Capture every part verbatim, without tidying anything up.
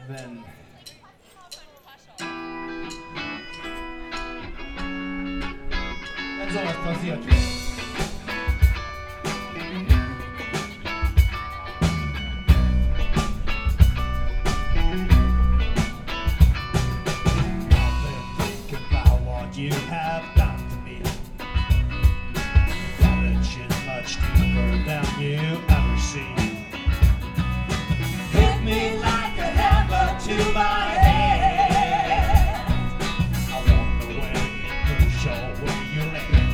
then dann sowas passiert. You have got to be knowledge is much deeper than you ever see. Hit me like a hammer to my head. I want the way to show where you lay.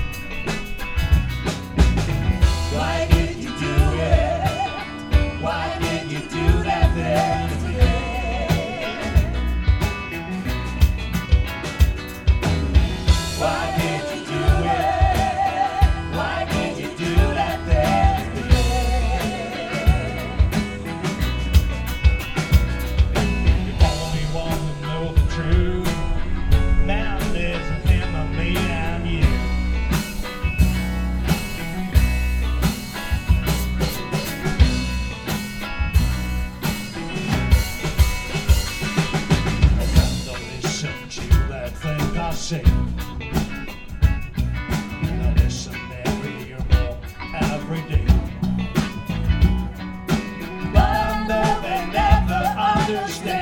Why did you do it? Why did you do that thing? Why did you do it? Why did you do that thing? You only want to know the truth. Now there's a him of me and you. I've got to listen to that thing I say. Every day, but I know they never understand.